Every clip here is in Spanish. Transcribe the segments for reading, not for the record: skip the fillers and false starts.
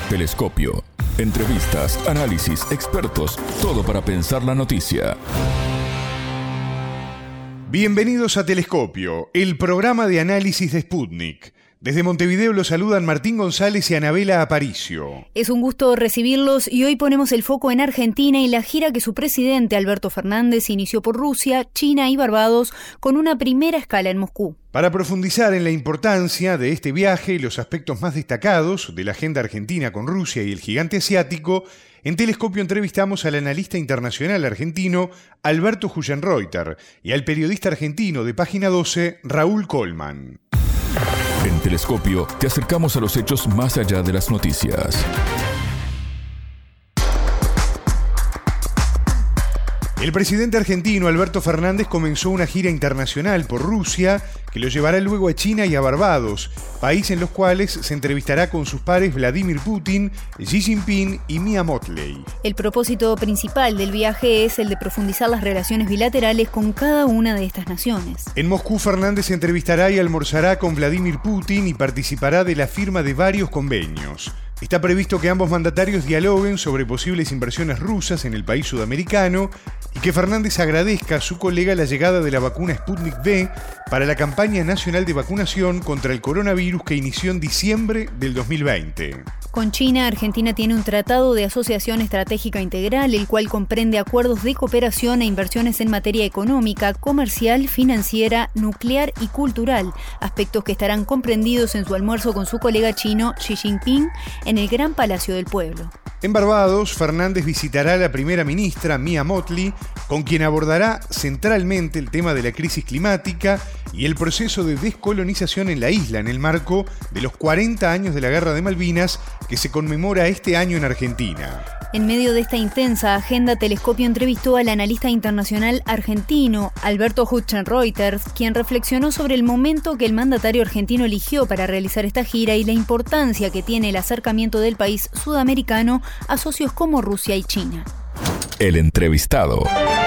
Telescopio. Entrevistas, análisis, expertos, todo para pensar la noticia. Bienvenidos a Telescopio, el programa de análisis de Sputnik. Desde Montevideo los saludan Martín González y Anabela Aparicio. Es un gusto recibirlos y hoy ponemos el foco en Argentina y la gira que su presidente Alberto Fernández inició por Rusia, China y Barbados con una primera escala en Moscú. Para profundizar en la importancia de este viaje y los aspectos más destacados de la agenda argentina con Rusia y el gigante asiático, en Telescopio entrevistamos al analista internacional argentino Alberto Huyenreuter y al periodista argentino de Página 12, Raúl Colman. En Telescopio te acercamos a los hechos más allá de las noticias. El presidente argentino Alberto Fernández comenzó una gira internacional por Rusia que lo llevará luego a China y a Barbados, país en los cuales se entrevistará con sus pares Vladimir Putin, Xi Jinping y Mia Mottley. El propósito principal del viaje es el de profundizar las relaciones bilaterales con cada una de estas naciones. En Moscú, Fernández se entrevistará y almorzará con Vladimir Putin y participará de la firma de varios convenios. Está previsto que ambos mandatarios dialoguen sobre posibles inversiones rusas en el país sudamericano y que Fernández agradezca a su colega la llegada de la vacuna Sputnik V para la campaña nacional de vacunación contra el coronavirus que inició en diciembre del 2020. Con China, Argentina tiene un tratado de asociación estratégica integral, el cual comprende acuerdos de cooperación e inversiones en materia económica, comercial, financiera, nuclear y cultural, aspectos que estarán comprendidos en su almuerzo con su colega chino Xi Jinping en el Gran Palacio del Pueblo. En Barbados, Fernández visitará a la primera ministra Mia Mottley, con quien abordará centralmente el tema de la crisis climática y el proceso de descolonización en la isla en el marco de los 40 años de la Guerra de Malvinas que se conmemora este año en Argentina. En medio de esta intensa agenda, Telescopio entrevistó al analista internacional argentino Alberto Huyenreuter, quien reflexionó sobre el momento que el mandatario argentino eligió para realizar esta gira y la importancia que tiene el acercamiento del país sudamericano a socios como Rusia y China. El entrevistado.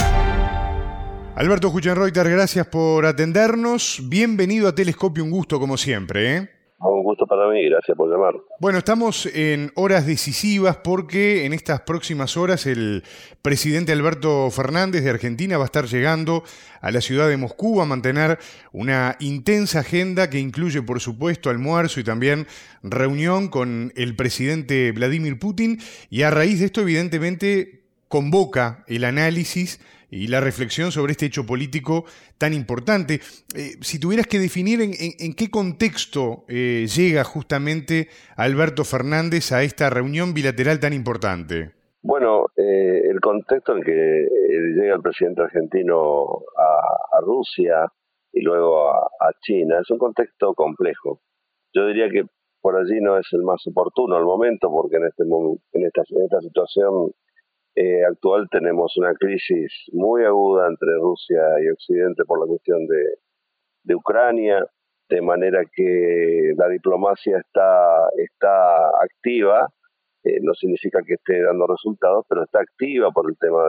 Alberto Huyenreuter, gracias por atendernos. Bienvenido a Telescopio, un gusto como siempre, ¿eh? Un gusto para mí, gracias por llamar. Bueno, estamos en horas decisivas porque en estas próximas horas el presidente Alberto Fernández de Argentina va a estar llegando a la ciudad de Moscú a mantener una intensa agenda que incluye, por supuesto, almuerzo y también reunión con el presidente Vladimir Putin, y a raíz de esto, evidentemente, convoca el análisis y la reflexión sobre este hecho político tan importante. Si tuvieras que definir en qué contexto llega justamente Alberto Fernández a esta reunión bilateral tan importante. Bueno, el contexto en que llega el presidente argentino a Rusia y luego a China es un contexto complejo. Yo diría que por allí no es el más oportuno al momento, porque en esta situación actual tenemos una crisis muy aguda entre Rusia y Occidente por la cuestión de Ucrania, de manera que la diplomacia está activa, no significa que esté dando resultados, pero está activa por el tema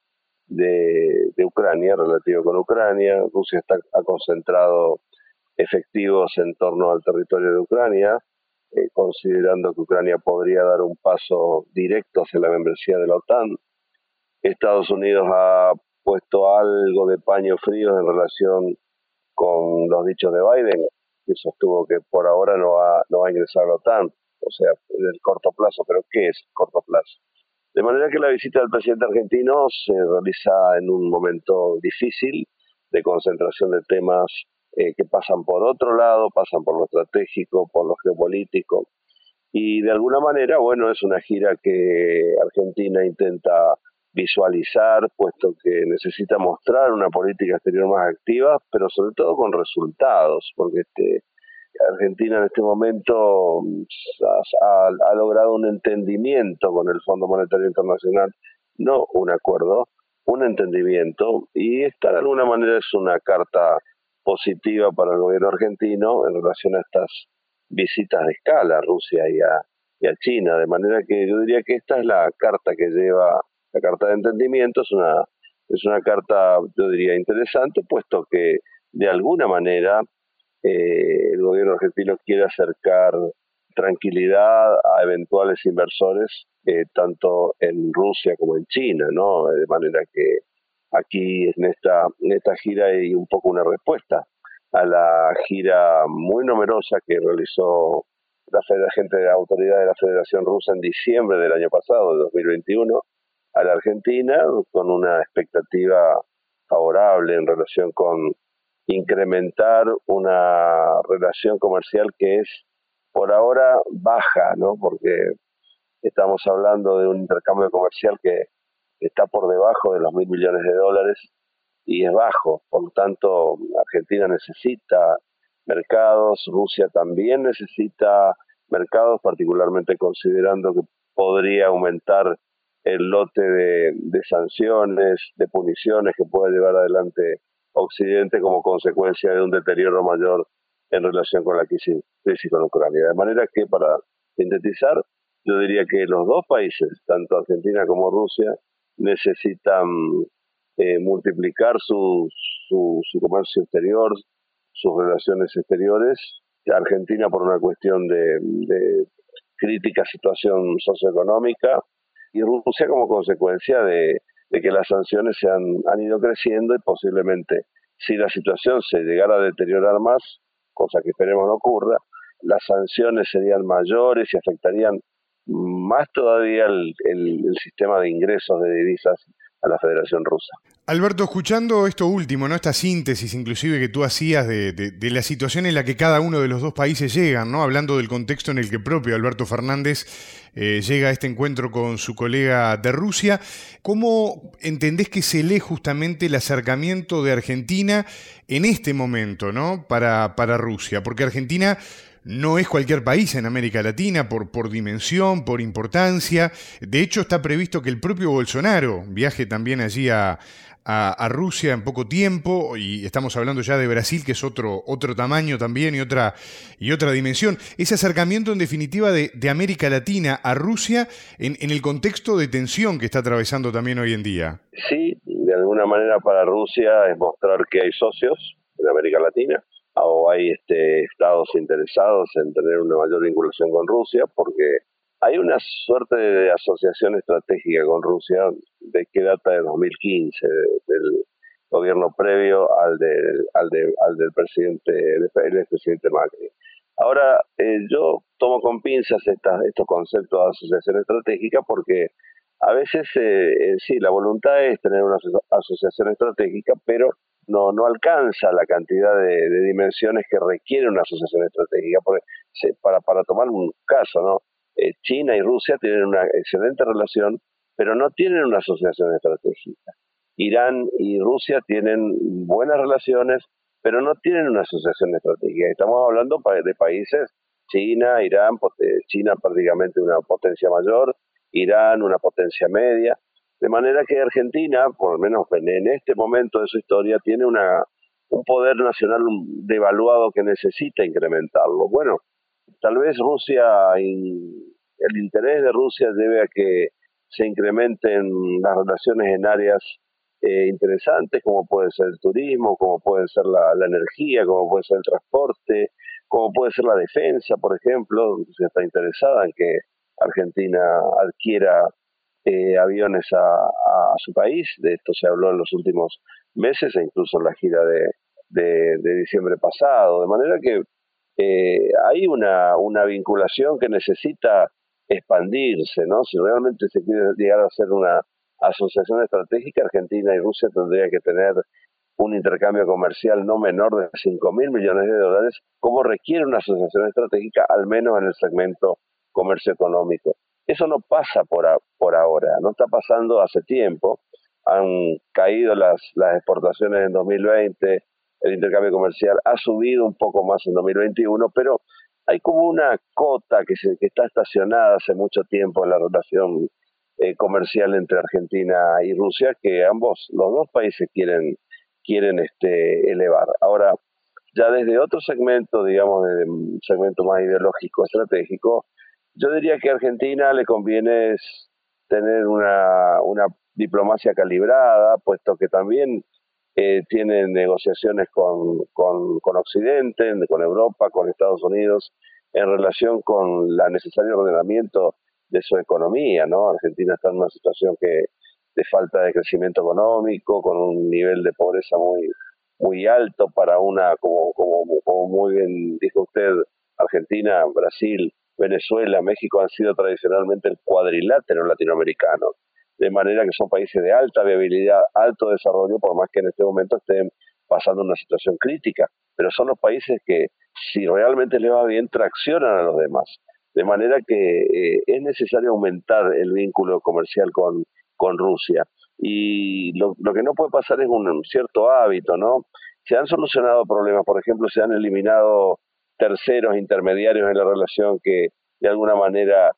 de Ucrania, relativo con Ucrania. Rusia ha concentrado efectivos en torno al territorio de Ucrania, considerando que Ucrania podría dar un paso directo hacia la membresía de la OTAN. Estados Unidos ha puesto algo de paño frío en relación con los dichos de Biden, que sostuvo que por ahora no va a ingresar a la OTAN, o sea, en el corto plazo. ¿Pero qué es corto plazo? De manera que la visita del presidente argentino se realiza en un momento difícil de concentración de temas que pasan por otro lado, pasan por lo estratégico, por lo geopolítico, y de alguna manera, bueno, es una gira que Argentina intenta visualizar, puesto que necesita mostrar una política exterior más activa, pero sobre todo con resultados, porque Argentina en este momento ha logrado un entendimiento con el Fondo Monetario Internacional, no un acuerdo, un entendimiento, y esta de alguna manera es una carta positiva para el gobierno argentino en relación a estas visitas de escala a Rusia y a China, de manera que yo diría que esta es la carta que lleva, la carta de entendimiento, es una carta, yo diría, interesante, puesto que de alguna manera el gobierno argentino quiere acercar tranquilidad a eventuales inversores, tanto en Rusia como en China, ¿no? De manera que aquí en esta gira hay un poco una respuesta a la gira muy numerosa que realizó la gente de la autoridad de la Federación Rusa en diciembre del año pasado, de 2021, a la Argentina, con una expectativa favorable en relación con incrementar una relación comercial que es por ahora baja, ¿no? Porque estamos hablando de un intercambio comercial que está por debajo de los $1.000 millones y es bajo. Por lo tanto, Argentina necesita mercados, Rusia también necesita mercados, particularmente considerando que podría aumentar el lote de sanciones, de puniciones que puede llevar adelante Occidente como consecuencia de un deterioro mayor en relación con la crisis con Ucrania. De manera que, para sintetizar, yo diría que los dos países, tanto Argentina como Rusia, necesitan multiplicar su comercio exterior, sus relaciones exteriores. Argentina por una cuestión de crítica situación socioeconómica y Rusia como consecuencia de que las sanciones han ido creciendo y posiblemente, si la situación se llegara a deteriorar más, cosa que esperemos no ocurra, las sanciones serían mayores y afectarían más todavía el sistema de ingresos de divisas a la Federación Rusa. Alberto, escuchando esto último, ¿no? Esta síntesis inclusive que tú hacías de la situación en la que cada uno de los dos países llegan, ¿no? Hablando del contexto en el que propio Alberto Fernández llega a este encuentro con su colega de Rusia, ¿cómo entendés que se lee justamente el acercamiento de Argentina en este momento, ¿no? para Rusia? Porque Argentina no es cualquier país en América Latina por dimensión, por importancia. De hecho, está previsto que el propio Bolsonaro viaje también allí a Rusia en poco tiempo, y estamos hablando ya de Brasil, que es otro tamaño también y otra dimensión. Ese acercamiento, en definitiva, de América Latina a Rusia en el contexto de tensión que está atravesando también hoy en día. Sí, de alguna manera para Rusia es mostrar que hay socios en América Latina, o hay estados interesados en tener una mayor vinculación con Rusia, porque hay una suerte de asociación estratégica con Rusia que data de 2015, del gobierno previo al del presidente, el expresidente Macri. Ahora, yo tomo con pinzas estos conceptos de asociación estratégica porque a veces sí, la voluntad es tener una asociación estratégica, pero no alcanza la cantidad de dimensiones que requiere una asociación estratégica. Porque, para tomar un caso, ¿no? China y Rusia tienen una excelente relación, pero no tienen una asociación estratégica. Irán y Rusia tienen buenas relaciones, pero no tienen una asociación estratégica. Estamos hablando de países, China, Irán, China prácticamente una potencia mayor, Irán una potencia media, de manera que Argentina, por lo menos en este momento de su historia, tiene un poder nacional devaluado que necesita incrementarlo. Bueno, tal vez el interés de Rusia debe a que se incrementen las relaciones en áreas interesantes, como puede ser el turismo, como puede ser la energía, como puede ser el transporte, como puede ser la defensa, por ejemplo. Rusia está interesada en que Argentina adquiera aviones a su país. De esto se habló en los últimos meses e incluso en la gira de diciembre pasado, de manera que hay una vinculación que necesita expandirse, ¿no? Si realmente se quiere llegar a hacer una asociación estratégica, Argentina y Rusia tendría que tener un intercambio comercial no menor de $5.000 millones, como requiere una asociación estratégica, al menos en el segmento comercio económico. Eso no pasa por ahora, no está pasando hace tiempo. Han caído las exportaciones en 2020, el intercambio comercial ha subido un poco más en 2021, pero hay como una cota que está estacionada hace mucho tiempo en la relación comercial entre Argentina y Rusia, que los dos países quieren elevar. Ahora, ya desde otro segmento, digamos, desde un segmento más ideológico, estratégico, yo diría que a Argentina le conviene tener una diplomacia calibrada, puesto que también tiene negociaciones con Occidente, con Europa, con Estados Unidos, en relación con la necesario ordenamiento de su economía, ¿no? Argentina está en una situación de falta de crecimiento económico, con un nivel de pobreza muy alto para como muy bien dijo usted, Argentina, Brasil, Venezuela, México han sido tradicionalmente el cuadrilátero latinoamericano, de manera que son países de alta viabilidad, alto desarrollo, por más que en este momento estén pasando una situación crítica, pero son los países que, si realmente les va bien, traccionan a los demás. De manera que es necesario aumentar el vínculo comercial con Rusia. Y lo que no puede pasar es un cierto hábito, ¿no? Se han solucionado problemas, por ejemplo, se han eliminado terceros intermediarios en la relación que de alguna manera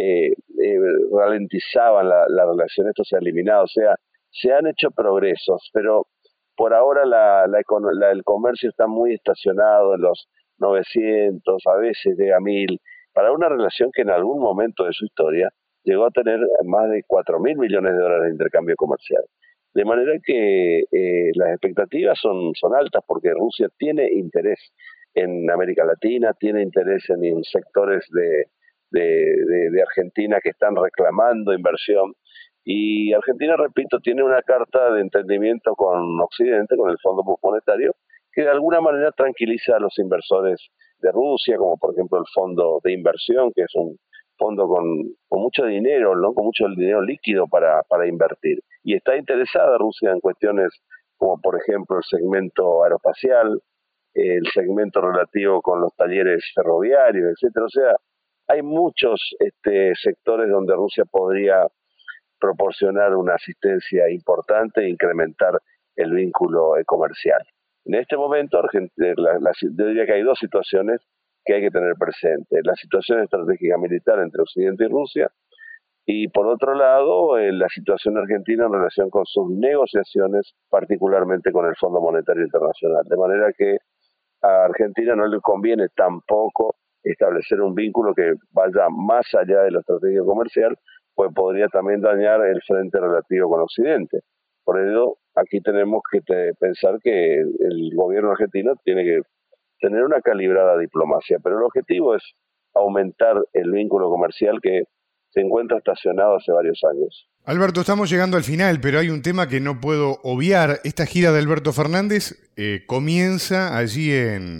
ralentizaban la relación. Esto se ha eliminado, o sea, se han hecho progresos, pero por ahora el comercio está muy estacionado en los 900, a veces llega a 1000, para una relación que en algún momento de su historia llegó a tener más de 4.000 millones de dólares de intercambio comercial. De manera que las expectativas son altas, porque Rusia tiene interés en América Latina, tiene interés en sectores de Argentina que están reclamando inversión. Y Argentina, repito, tiene una carta de entendimiento con Occidente, con el Fondo Monetario, que de alguna manera tranquiliza a los inversores de Rusia, como por ejemplo el Fondo de Inversión, que es un fondo con mucho dinero, ¿no? Con mucho dinero líquido para invertir. Y está interesada Rusia en cuestiones como por ejemplo el segmento aeroespacial, el segmento relativo con los talleres ferroviarios, etcétera. O sea, hay muchos sectores donde Rusia podría proporcionar una asistencia importante e incrementar el vínculo comercial. En este momento, yo diría que hay dos situaciones que hay que tener presente. La situación estratégica militar entre Occidente y Rusia, y por otro lado, la situación argentina en relación con sus negociaciones, particularmente con el Fondo Monetario Internacional. De manera que a Argentina no le conviene tampoco establecer un vínculo que vaya más allá de la estrategia comercial, pues podría también dañar el frente relativo con Occidente. Por ello, aquí tenemos que pensar que el gobierno argentino tiene que tener una calibrada diplomacia, pero el objetivo es aumentar el vínculo comercial que se encuentra estacionado hace varios años. Alberto, estamos llegando al final, pero hay un tema que no puedo obviar. Esta gira de Alberto Fernández comienza allí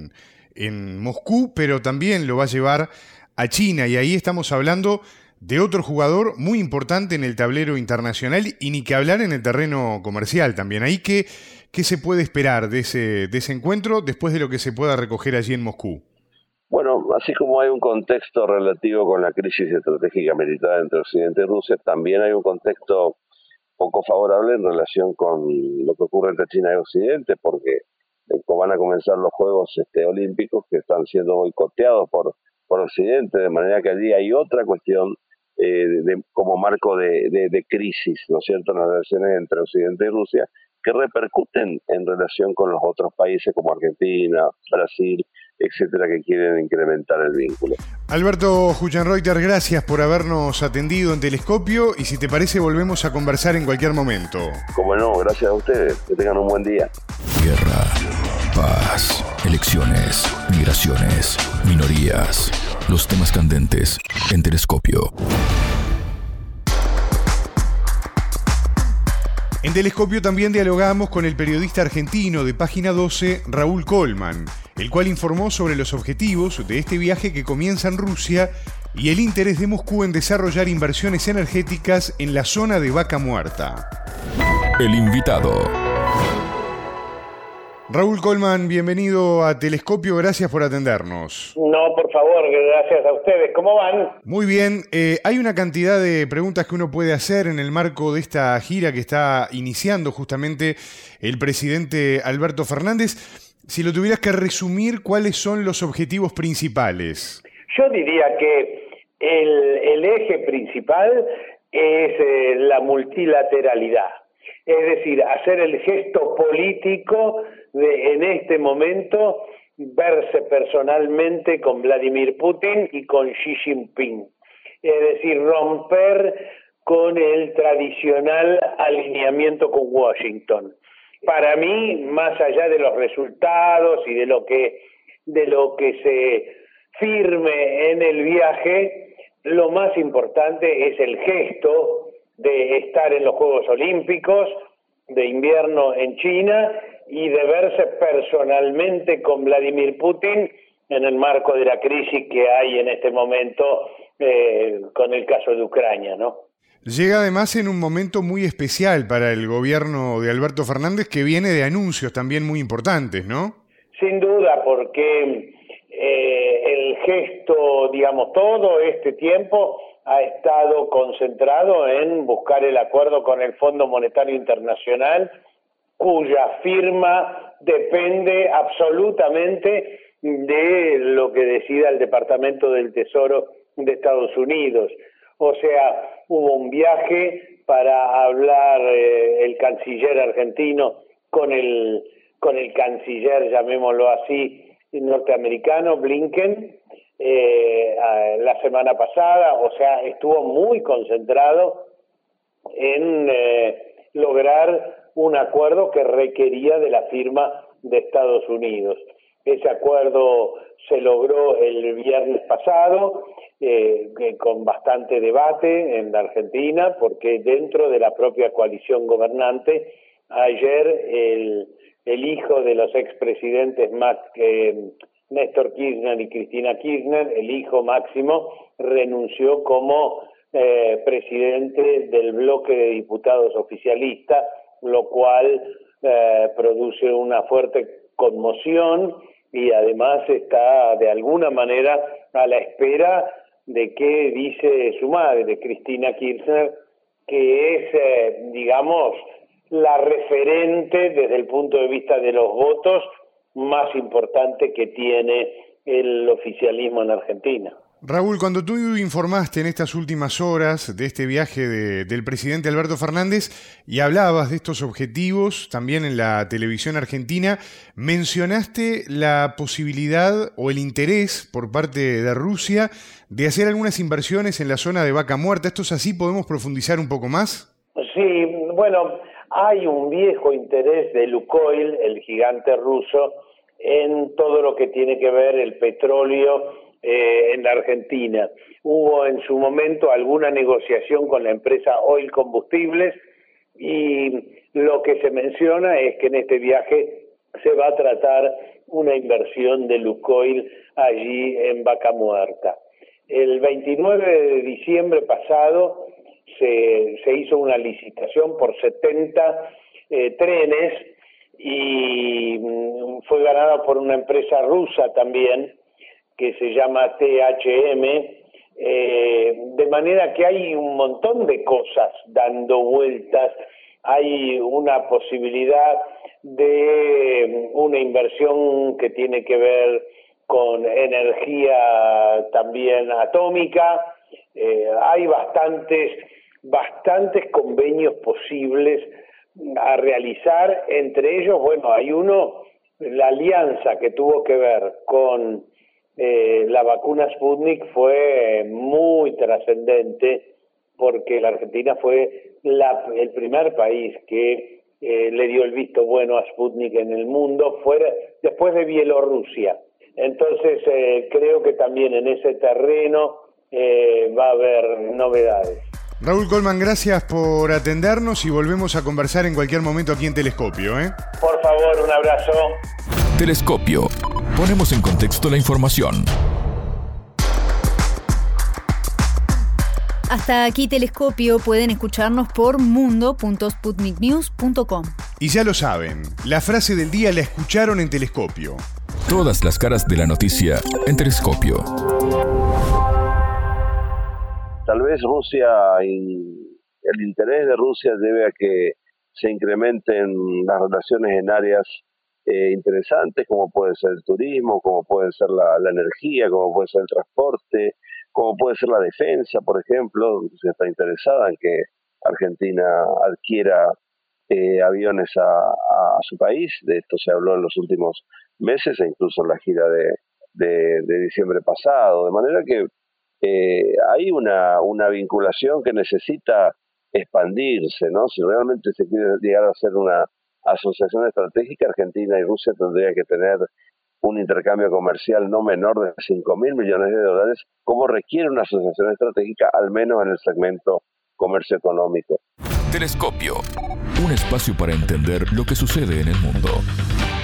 en Moscú, pero también lo va a llevar a China, y ahí estamos hablando de otro jugador muy importante en el tablero internacional, y ni que hablar en el terreno comercial también. Ahí, ¿qué se puede esperar de ese encuentro después de lo que se pueda recoger allí en Moscú? Bueno, así como hay un contexto relativo con la crisis estratégica militar entre Occidente y Rusia, también hay un contexto poco favorable en relación con lo que ocurre entre China y Occidente, porque van a comenzar los Juegos Olímpicos, que están siendo boicoteados por Occidente, de manera que allí hay otra cuestión como marco de crisis, ¿no es cierto?, en las relaciones entre Occidente y Rusia, que repercuten en relación con los otros países como Argentina, Brasil, etcétera, que quieren incrementar el vínculo. Alberto Huchenreuter, gracias por habernos atendido en Telescopio, y si te parece volvemos a conversar en cualquier momento. Como no, gracias a ustedes, que tengan un buen día. Guerra, paz, elecciones, migraciones, minorías, los temas candentes en Telescopio. En Telescopio también dialogamos con el periodista argentino de Página 12, Raúl Colman, el cual informó sobre los objetivos de este viaje que comienza en Rusia y el interés de Moscú en desarrollar inversiones energéticas en la zona de Vaca Muerta. El invitado. Raúl Colman, bienvenido a Telescopio, gracias por atendernos. No, por favor, gracias a ustedes. ¿Cómo van? Muy bien, hay una cantidad de preguntas que uno puede hacer en el marco de esta gira que está iniciando justamente el presidente Alberto Fernández. Si lo tuvieras que resumir, ¿cuáles son los objetivos principales? Yo diría que el eje principal es la multilateralidad. Es decir, hacer el gesto político de, en este momento, verse personalmente con Vladimir Putin y con Xi Jinping. Es decir, romper con el tradicional alineamiento con Washington. Para mí, más allá de los resultados y de lo que se firme en el viaje, lo más importante es el gesto de estar en los Juegos Olímpicos de invierno en China y de verse personalmente con Vladimir Putin en el marco de la crisis que hay en este momento con el caso de Ucrania, ¿no? Llega además en un momento muy especial para el gobierno de Alberto Fernández, que viene de anuncios también muy importantes, ¿no? Sin duda, porque el gesto, digamos, todo este tiempo ha estado concentrado en buscar el acuerdo con el Fondo Monetario Internacional, cuya firma depende absolutamente de lo que decida el Departamento del Tesoro de Estados Unidos. O sea, hubo un viaje para hablar el canciller argentino con el canciller, llamémoslo así, norteamericano, Blinken, la semana pasada. O sea, estuvo muy concentrado en lograr un acuerdo que requería de la firma de Estados Unidos. Ese acuerdo se logró el viernes pasado, con bastante debate en la Argentina, porque dentro de la propia coalición gobernante, ayer el hijo de los expresidentes Néstor Kirchner y Cristina Kirchner, el hijo Máximo, renunció como presidente del bloque de diputados oficialista, lo cual produce una fuerte conmoción y además está de alguna manera a la espera de qué dice su madre, Cristina Kirchner, que es, digamos, la referente desde el punto de vista de los votos más importante que tiene el oficialismo en Argentina. Raúl, cuando tú informaste en estas últimas horas de este viaje del presidente Alberto Fernández y hablabas de estos objetivos también en la televisión argentina, mencionaste la posibilidad o el interés por parte de Rusia de hacer algunas inversiones en la zona de Vaca Muerta. ¿Esto es así? ¿Podemos profundizar un poco más? Sí, bueno, hay un viejo interés de Lukoil, el gigante ruso, en todo lo que tiene que ver el petróleo en la Argentina. Hubo en su momento alguna negociación con la empresa Oil Combustibles y lo que se menciona es que en este viaje se va a tratar una inversión de Lukoil allí en Vaca Muerta. El 29 de diciembre pasado se hizo una licitación por 70 trenes y fue ganada por una empresa rusa también, que se llama THM, de manera que hay un montón de cosas dando vueltas. Hay una posibilidad de una inversión que tiene que ver con energía también atómica. Hay bastantes convenios posibles a realizar. Entre ellos, bueno, hay uno, la alianza que tuvo que ver con la vacuna Sputnik fue muy trascendente, porque la Argentina fue el primer país que le dio el visto bueno a Sputnik en el mundo, después de Bielorrusia. Entonces creo que también en ese terreno va a haber novedades. Raúl Colman, gracias por atendernos y volvemos a conversar en cualquier momento aquí en Telescopio. Por favor, un abrazo. Telescopio. Ponemos en contexto la información. Hasta aquí Telescopio. Pueden escucharnos por mundo.sputniknews.com. Y ya lo saben, la frase del día la escucharon en Telescopio. Todas las caras de la noticia en Telescopio. Tal vez Rusia y el interés de Rusia debe a que se incrementen las relaciones en áreas interesantes, como puede ser el turismo, como puede ser la energía, como puede ser el transporte, como puede ser la defensa, por ejemplo. Rusia está interesada en que Argentina adquiera aviones a su país. De esto se habló en los últimos meses e incluso en la gira de diciembre pasado, de manera que hay una vinculación que necesita expandirse, ¿no? Si realmente se quiere llegar a hacer una asociación estratégica, Argentina y Rusia tendría que tener un intercambio comercial no menor de 5.000 millones de dólares, como requiere una asociación estratégica, al menos en el segmento comercio económico. Telescopio, un espacio para entender lo que sucede en el mundo.